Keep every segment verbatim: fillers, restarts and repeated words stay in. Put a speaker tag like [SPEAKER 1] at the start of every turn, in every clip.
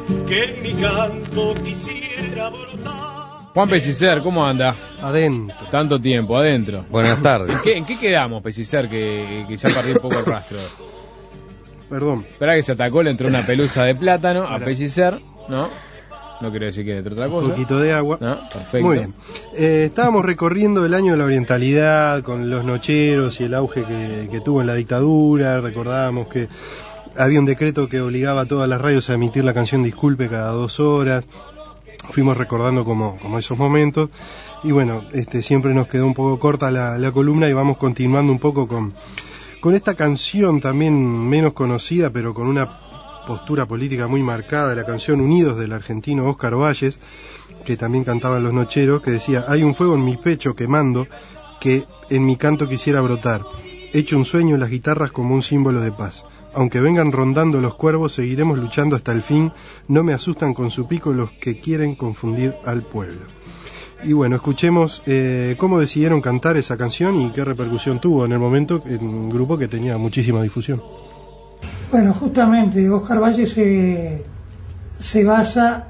[SPEAKER 1] que en mi canto quisiera brotar.
[SPEAKER 2] Juan Pellicer, ¿cómo anda?
[SPEAKER 3] Adentro.
[SPEAKER 2] Tanto tiempo, adentro.
[SPEAKER 4] Buenas tardes.
[SPEAKER 2] ¿En qué, en qué quedamos, Pellicer, que, que ya perdí un poco el rastro?
[SPEAKER 3] Perdón.
[SPEAKER 2] Esperá que se atacó, le entró una pelusa de plátano a
[SPEAKER 3] Ahora.
[SPEAKER 2] Pellicer, ¿no? No quiero decir que entre otra cosa.
[SPEAKER 3] Un poquito de agua.
[SPEAKER 2] ¿No? Perfecto.
[SPEAKER 3] Muy bien. Eh, estábamos recorriendo el año de la orientalidad con los nocheros y el auge que, que tuvo en la dictadura. Recordábamos que había un decreto que obligaba a todas las radios a emitir la canción Disculpe cada dos horas. Fuimos recordando como, como esos momentos. Y bueno, este, siempre nos quedó un poco corta la, la columna y vamos continuando un poco con, con esta canción también menos conocida, pero con una postura política muy marcada, la canción Unidos del argentino Óscar Valles, que también cantaban los nocheros, que decía: hay un fuego en mi pecho quemando que en mi canto quisiera brotar, hecho un sueño en las guitarras como un símbolo de paz. Aunque vengan rondando los cuervos, seguiremos luchando hasta el fin, no me asustan con su pico los que quieren confundir al pueblo. Y bueno, escuchemos eh, cómo decidieron cantar esa canción y qué repercusión tuvo en el momento en un grupo que tenía muchísima difusión.
[SPEAKER 5] Bueno, justamente Óscar Valles se, se basa,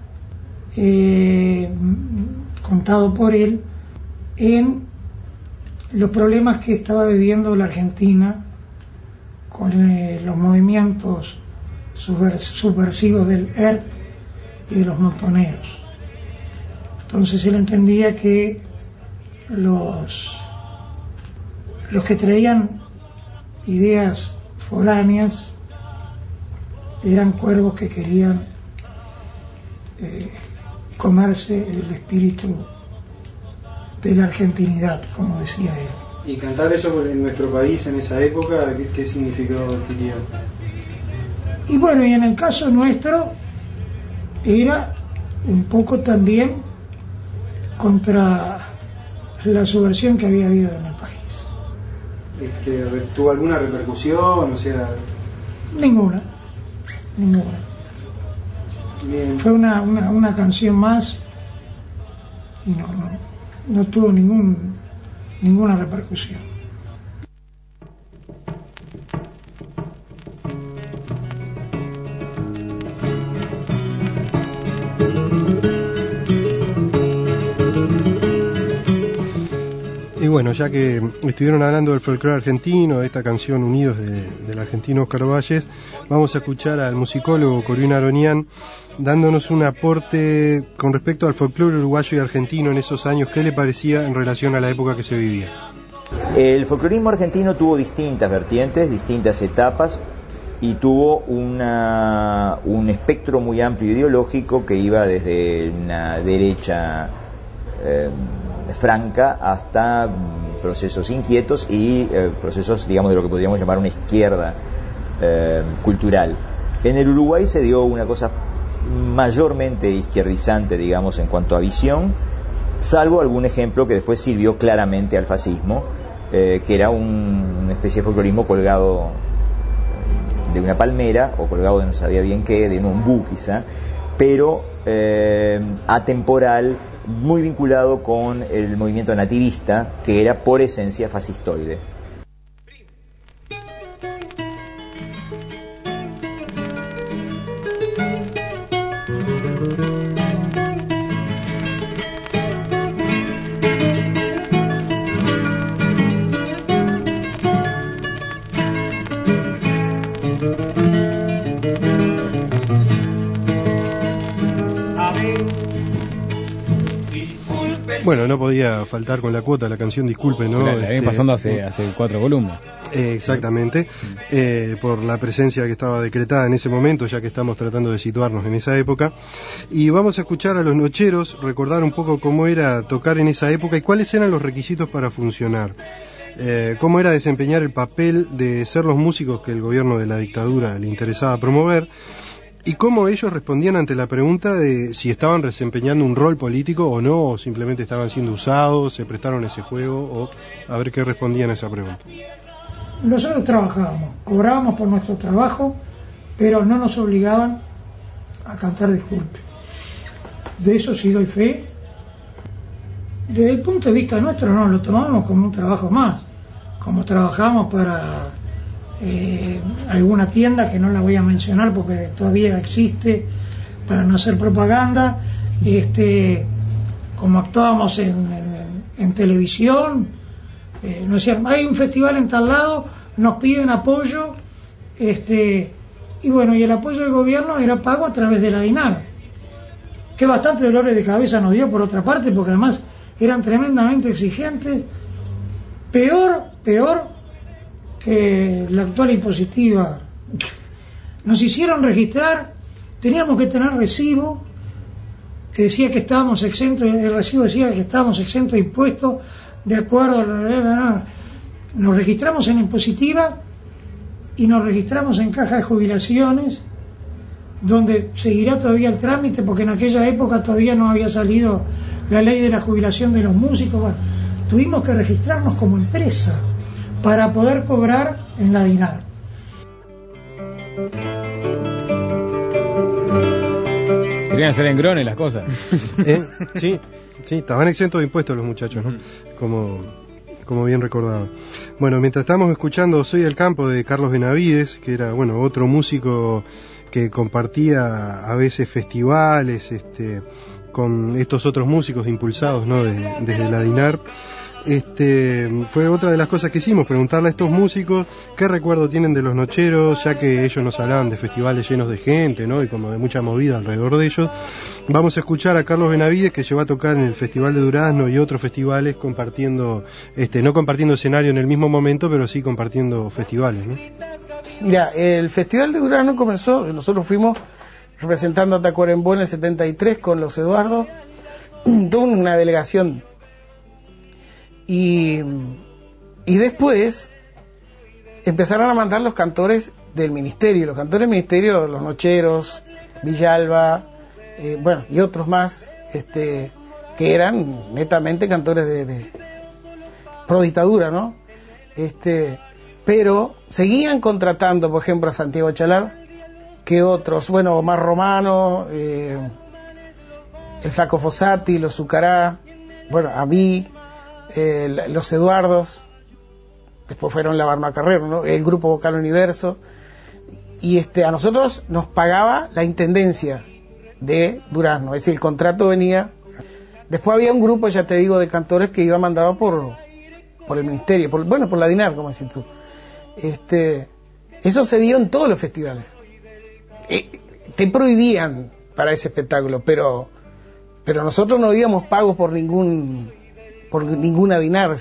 [SPEAKER 5] eh, contado por él, en los problemas que estaba viviendo la Argentina con eh, los movimientos subver- subversivos del E R P y de los montoneros. Entonces él entendía que los, los que traían ideas foráneas eran cuervos que querían eh, comerse el espíritu de la argentinidad, como decía él.
[SPEAKER 6] Y cantar eso en nuestro país en esa época, ¿qué, qué significado adquiría?
[SPEAKER 5] Y bueno, y en el caso nuestro era un poco también contra la subversión que había habido en el país.
[SPEAKER 6] Este, ¿Tuvo alguna repercusión? O sea...
[SPEAKER 5] Ninguna, ninguna.
[SPEAKER 6] Bien.
[SPEAKER 5] Fue una, una, una canción más y no, no, no tuvo ningún, ninguna repercusión.
[SPEAKER 3] Y bueno, ya que estuvieron hablando del folclore argentino, de esta canción Unidos de, del argentino Óscar Valles, vamos a escuchar al musicólogo Corín Aronian dándonos un aporte con respecto al folclore uruguayo y argentino en esos años. ¿Qué le parecía en relación a la época que se vivía?
[SPEAKER 7] El folclorismo argentino tuvo distintas vertientes, distintas etapas, y tuvo una, un espectro muy amplio ideológico que iba desde una derecha eh, franca hasta procesos inquietos y eh, procesos, digamos, de lo que podríamos llamar una izquierda eh, cultural. En el Uruguay se dio una cosa mayormente izquierdizante, digamos, en cuanto a visión, salvo algún ejemplo que después sirvió claramente al fascismo, eh, que era un, una especie de folclorismo colgado de una palmera, o colgado de no sabía bien qué, de un ombú quizá, pero eh, atemporal, muy vinculado con el movimiento nativista, que era por esencia fascistoide.
[SPEAKER 3] Bueno, no podía faltar con la cuota la canción Disculpe, ¿no?
[SPEAKER 2] La, la viene
[SPEAKER 3] Este,
[SPEAKER 2] pasando hace, hace cuatro columnas.
[SPEAKER 3] Eh, exactamente, eh, por la presencia que estaba decretada en ese momento, ya que estamos tratando de situarnos en esa época. Y vamos a escuchar a los nocheros, recordar un poco cómo era tocar en esa época y cuáles eran los requisitos para funcionar. Eh, cómo era desempeñar el papel de ser los músicos que el gobierno de la dictadura le interesaba promover, y cómo ellos respondían ante la pregunta de si estaban desempeñando un rol político o no, o simplemente estaban siendo usados, se prestaron a ese juego, o a ver qué respondían a esa pregunta.
[SPEAKER 5] Nosotros trabajábamos, cobrábamos por nuestro trabajo, pero no nos obligaban a cantar Disculpe. De eso sí doy fe. Desde el punto de vista nuestro, no, lo tomamos como un trabajo más, como trabajamos para eh, alguna tienda que no la voy a mencionar porque todavía existe, para no hacer propaganda, este, como actuábamos en, en, en televisión, eh, nos decían, hay un festival en tal lado, nos piden apoyo, este, y bueno, y el apoyo del gobierno era pago a través de la DINAR, que bastante dolores de cabeza nos dio por otra parte, porque además eran tremendamente exigentes, peor, peor que la actual impositiva. Nos hicieron registrar, teníamos que tener recibo, que decía que estábamos exentos, el recibo decía que estábamos exentos de impuestos, de acuerdo a la... Nos registramos en impositiva y nos registramos en caja de jubilaciones, donde seguirá todavía el trámite, porque en aquella época todavía no había salido la ley de la jubilación de los músicos. Bueno, tuvimos que registrarnos como empresa para poder cobrar en la DINAR.
[SPEAKER 2] Querían hacer engrones las cosas.
[SPEAKER 3] ¿Eh? Sí, sí, estaban exentos de impuestos los muchachos, ¿no? Uh-huh. Como, como bien recordaba. Bueno, mientras estamos escuchando Soy del Campo de Carlos Benavides, que era, bueno, otro músico que compartía a veces festivales este, con estos otros músicos impulsados, ¿no? de, desde la DINAR. Este, fue otra de las cosas que hicimos, preguntarle a estos músicos qué recuerdo tienen de los nocheros, ya que ellos nos hablaban de festivales llenos de gente, ¿no? Y como de mucha movida alrededor de ellos. Vamos a escuchar a Carlos Benavides, que llegó a tocar en el Festival de Durazno y otros festivales, compartiendo, este, no compartiendo escenario en el mismo momento, pero sí compartiendo festivales, ¿no?
[SPEAKER 4] Mira, el Festival de Durazno comenzó, nosotros fuimos representando a Tacuarembó en el setenta y tres con los Eduardo, tuvo una delegación. Y, y después empezaron a mandar los cantores del ministerio, los cantores del ministerio, los Nocheros, Villalba, eh, bueno, y otros más, este, que eran netamente cantores de, de pro dictadura, ¿no? Este, pero seguían contratando, por ejemplo, a Santiago Chalar, que otros, bueno, Omar Romano, eh, el Flaco Fossati, los Zucará, bueno, a mí, Eh, los Eduardos, después fueron la Barma Carrero, ¿no? El grupo Vocal Universo, y este a nosotros nos pagaba la intendencia de Durazno, es decir, el contrato venía. Después había un grupo, ya te digo, de cantores que iba mandado por por el ministerio, por, bueno, por la DINAR, como decís tú. Este, eso se dio en todos los festivales. Eh, te prohibían para ese espectáculo, pero pero nosotros no íbamos pagos por ningún por ninguna DINAR.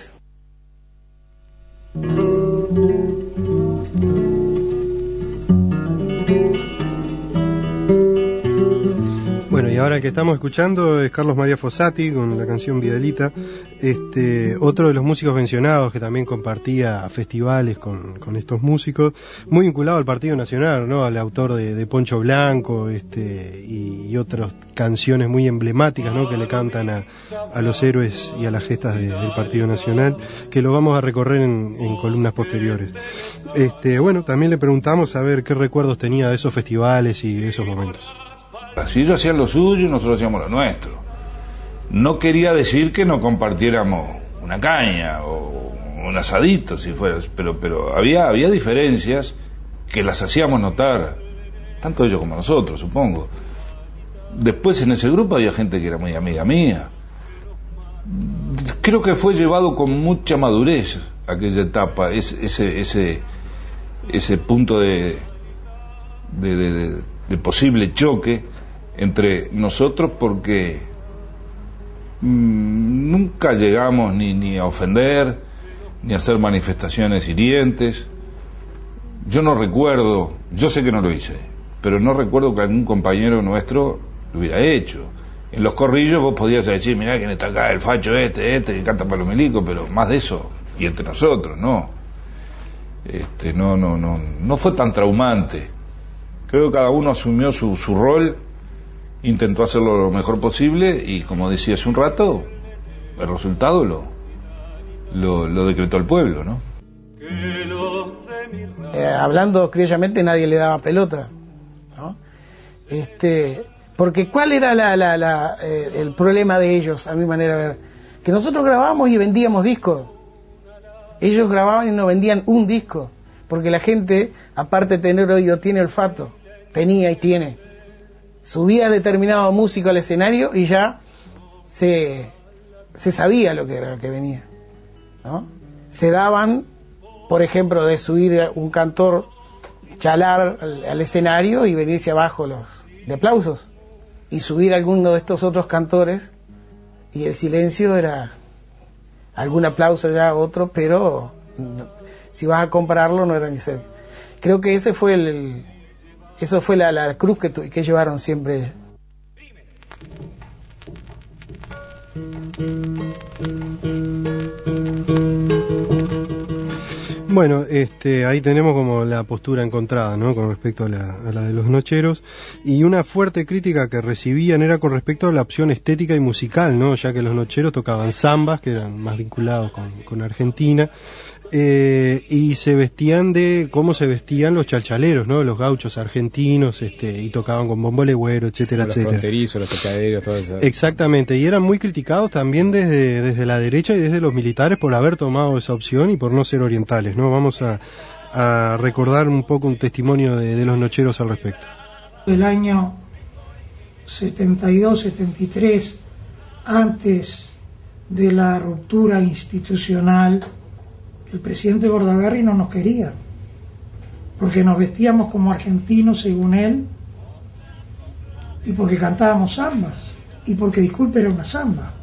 [SPEAKER 3] Bueno, y ahora el que estamos escuchando es Carlos María Fossati con la canción Videlita, este, otro de los músicos mencionados que también compartía festivales con, con estos músicos, muy vinculado al Partido Nacional, ¿no? Al autor de, de Poncho Blanco, este, y, y otras canciones muy emblemáticas, ¿no? Que le cantan a, a los héroes y a las gestas de, del Partido Nacional, que lo vamos a recorrer en, en columnas posteriores. Este, bueno, también le preguntamos a ver qué recuerdos tenía de esos festivales y de esos momentos.
[SPEAKER 8] Así ellos hacían lo suyo y nosotros hacíamos lo nuestro. No quería decir que no compartiéramos una caña o un asadito, si fuera, pero pero había había diferencias que las hacíamos notar, tanto ellos como nosotros, supongo. Después en ese grupo había gente que era muy amiga mía. Creo que fue llevado con mucha madurez aquella etapa, ese ese ese, ese punto de de, de de posible choque entre nosotros, porque mmm, nunca llegamos ni, ni a ofender ni a hacer manifestaciones hirientes. Yo no recuerdo, yo sé que no lo hice, pero no recuerdo que algún compañero nuestro lo hubiera hecho. En los corrillos vos podías decir, mirá quién está acá, el facho este, este que canta para los milicos, pero más de eso, y entre nosotros, no. Este, no, no, no, no fue tan traumante. Creo que cada uno asumió su, su rol, intentó hacerlo lo mejor posible y, como decía hace un rato, el resultado lo, lo, lo decretó el pueblo, ¿no?
[SPEAKER 4] Eh, hablando criollamente, nadie le daba pelota, ¿no? Este, porque ¿cuál era la, la, la, eh, el problema de ellos, a mi manera de ver? Que nosotros grabábamos y vendíamos discos. Ellos grababan y no vendían un disco, porque la gente, aparte de tener oído, tiene olfato. Tenía y tiene. subía determinado músico al escenario y ya se, se sabía lo que era lo que venía, ¿no? Se daban, por ejemplo, de subir un cantor chalar al, al escenario y venirse abajo los de aplausos, y subir alguno de estos otros cantores y el silencio era algún aplauso ya, otro, pero no, si vas a compararlo no era ni cerca. Creo que ese fue el, el eso fue la, la cruz que, tu, que llevaron siempre ellos.
[SPEAKER 3] Bueno, este, ahí tenemos como la postura encontrada, ¿no? Con respecto a la, a la de los nocheros, y una fuerte crítica que recibían era con respecto a la opción estética y musical, ¿no? Ya que los nocheros tocaban zambas, que eran más vinculados con, con Argentina, eh, y se vestían de cómo se vestían los chalchaleros, ¿no? Los gauchos argentinos, este, y tocaban con bombo legüero, etcétera,
[SPEAKER 2] los
[SPEAKER 3] etcétera.
[SPEAKER 2] Los fronterizos, los chachaderos, todo eso.
[SPEAKER 3] Exactamente, y eran muy criticados también desde, desde la derecha y desde los militares por haber tomado esa opción y por no ser orientales, ¿no? Vamos a, a recordar un poco un testimonio de, de los nocheros al respecto.
[SPEAKER 5] El año setenta y dos, setenta y tres, antes de la ruptura institucional, el presidente Bordaberry no nos quería, porque nos vestíamos como argentinos según él, y porque cantábamos zambas, y porque Disculpe era una zamba.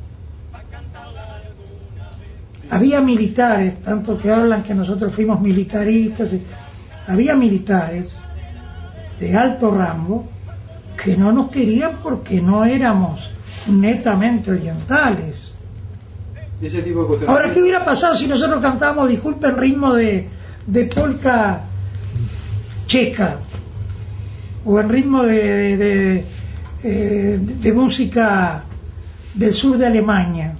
[SPEAKER 5] Había militares, tanto que hablan que nosotros fuimos militaristas, había militares de alto rango que no nos querían porque no éramos netamente orientales.
[SPEAKER 6] Ese tipo de cuestiones.
[SPEAKER 5] Ahora, ¿qué hubiera pasado si nosotros cantábamos Disculpe en ritmo de, de polka checa, o en ritmo de, de, de, de, de música del sur de Alemania?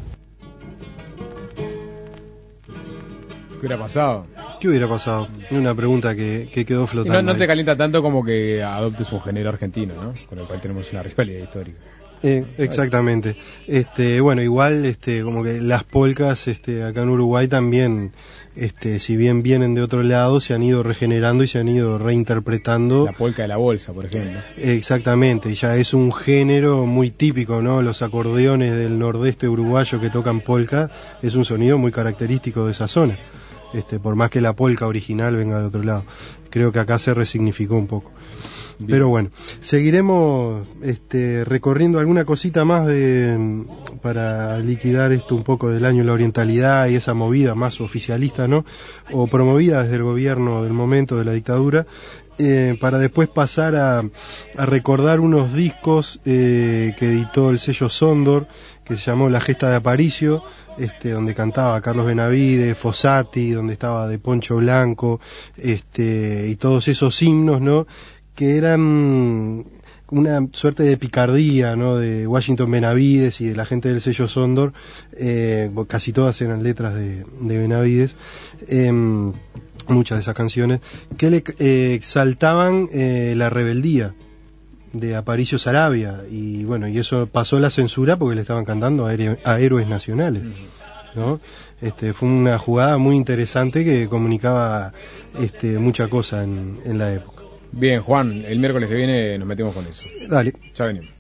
[SPEAKER 2] ¿Qué hubiera pasado?
[SPEAKER 3] ¿Qué hubiera pasado? Una pregunta que, que quedó flotando.
[SPEAKER 2] No, no te
[SPEAKER 3] ahí.
[SPEAKER 2] calienta tanto como que adoptes un género argentino, ¿no? Con el cual tenemos una rivalidad histórica.
[SPEAKER 3] Eh, exactamente. Este, bueno, igual, este, como que las polcas, este, acá en Uruguay también, este, si bien vienen de otro lado, se han ido regenerando y se han ido reinterpretando.
[SPEAKER 2] La polca de la bolsa, por ejemplo.
[SPEAKER 3] Exactamente, ya es un género muy típico, ¿no? Los acordeones del nordeste uruguayo que tocan polca es un sonido muy característico de esa zona. Este, por más que la polca original venga de otro lado. Creo que acá se resignificó un poco. Bien. Pero bueno, seguiremos este, recorriendo alguna cosita más de para liquidar esto un poco del año de la orientalidad y esa movida más oficialista, ¿no? O promovida desde el gobierno del momento de la dictadura, eh, para después pasar a, a recordar unos discos eh, que editó el sello Sondor, que se llamó La Gesta de Aparicio, este, donde cantaba Carlos Benavides, Fossati, donde estaba De Poncho Blanco, este, y todos esos himnos, ¿no? Que eran una suerte de picardía, ¿no? De Washington Benavides y de la gente del sello Sondor, eh, casi todas eran letras de, de Benavides, eh, muchas de esas canciones, que le eh, exaltaban eh, la rebeldía de Aparicio Saravia, y bueno, y eso pasó la censura porque le estaban cantando a, héroe, a héroes nacionales, ¿no? Este, fue una jugada muy interesante que comunicaba este, mucha cosa en, en la época.
[SPEAKER 2] Bien, Juan, el miércoles que viene nos metemos con eso.
[SPEAKER 3] Dale.
[SPEAKER 2] Ya venimos.